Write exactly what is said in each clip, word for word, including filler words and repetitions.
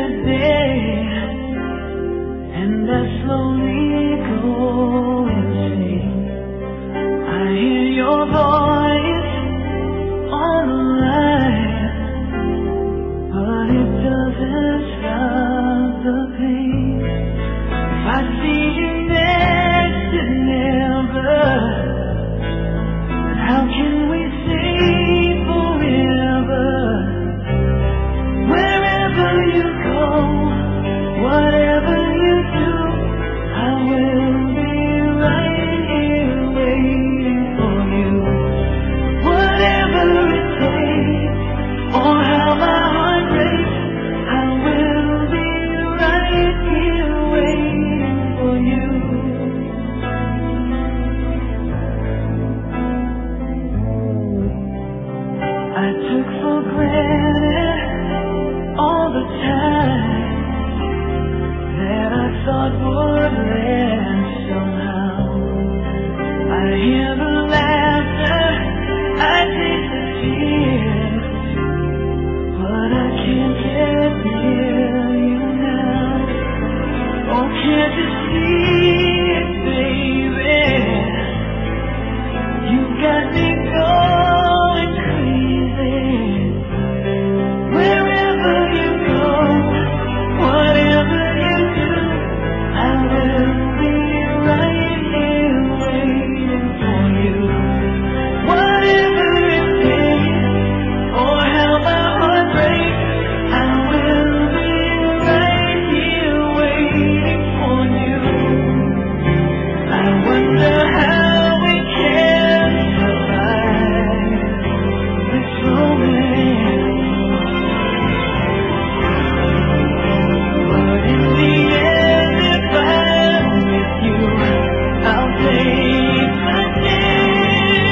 day, and I slowly go insane. I hear your voice on the line, but it doesn't stop the pain. If I see you next to never, then how can we say forever? Wherever you go, whatever you do, I will be right here waiting for you. Whatever it takes, or how my heart breaks, I will be right here waiting for you. I took for granted all the time that I thought would last somehow. I hear the laughter, I taste the tears, but I can't get near you now. Oh, can't you see it, baby? You got me going crazy. Wherever you go, whatever you do, I will be right here waiting for you. Whatever it takes, or how my heart breaks, I will be right here waiting for you. I wonder how we can survive this moment. But in the end, if I'm with you, I'll take my chance.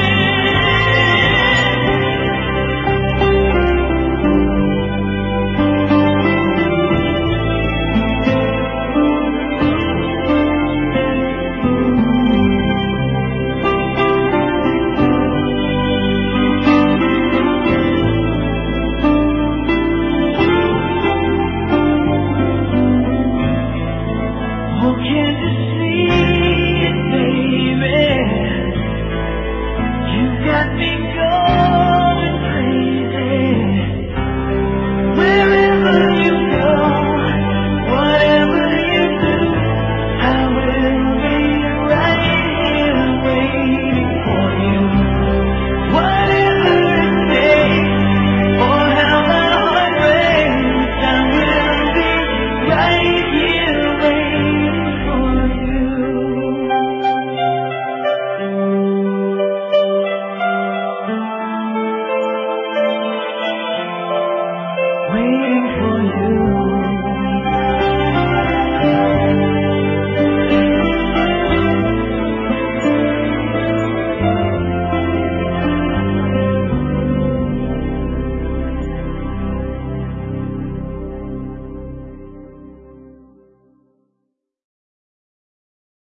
Oh, can't you see it, baby? You got me going crazy. Wherever you go, whatever you do, I will be right here waiting for you. Whatever it takes, or how my heart breaks, I will be right here waiting for you. Waiting